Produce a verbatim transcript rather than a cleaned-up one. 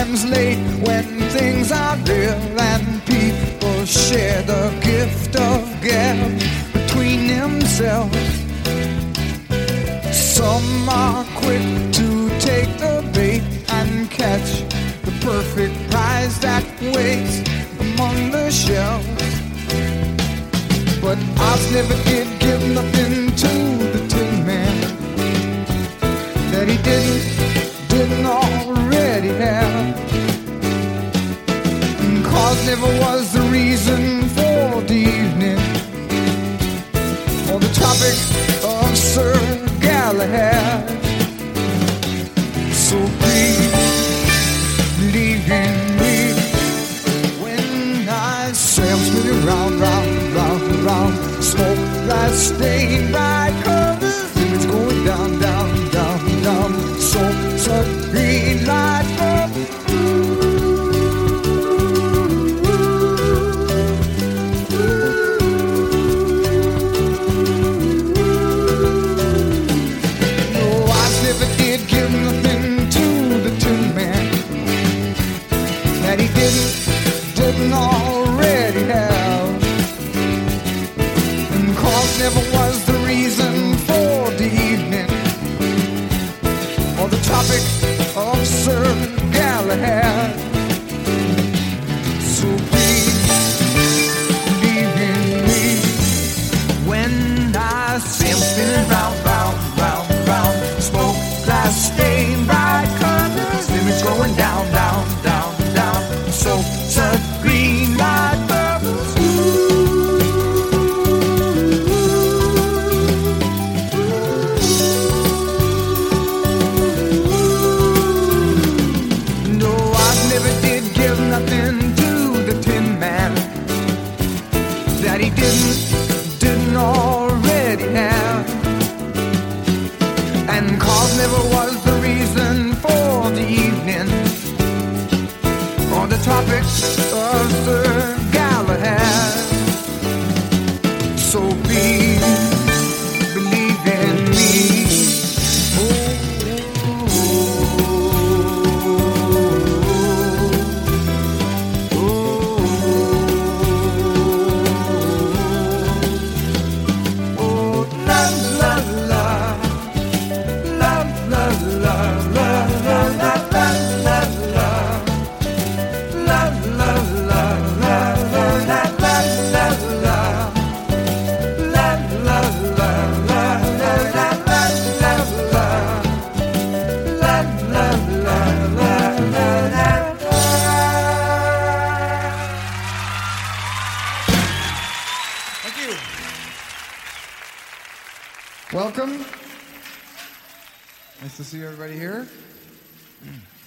times late when things are real and people share the gift of gab between themselves. Some are quick to take the bait and catch the perfect prize that waits among the shells. But Oz never did give nothing to the Tin Man that he didn't, didn't already have. And cause never was the reason for the evening or the topic of Sir Galahad. So please believe in me when I say I'm spinning round, round, round, round. Smoke that stain bright colors, it's going down, down, down, down. So, so green light up. Didn't already have, and cause never was the reason for the evening or the topic of Sir Galahad. So please believe in me when I say I'm spinning round, round, round, round. Smoke, glass, stain, bright colors, image going down, down, down, down. So, so green light bubbles. No, I never did give nothing to the Tin Man that he didn't, didn't already have. And cause never was the reason for the evening or the topic of Sir Galahad. So please believe in me. Oh, oh, oh, oh, oh, la la la, la la la, la la la, la la la. Thank you. welcome. Nice to see everybody here.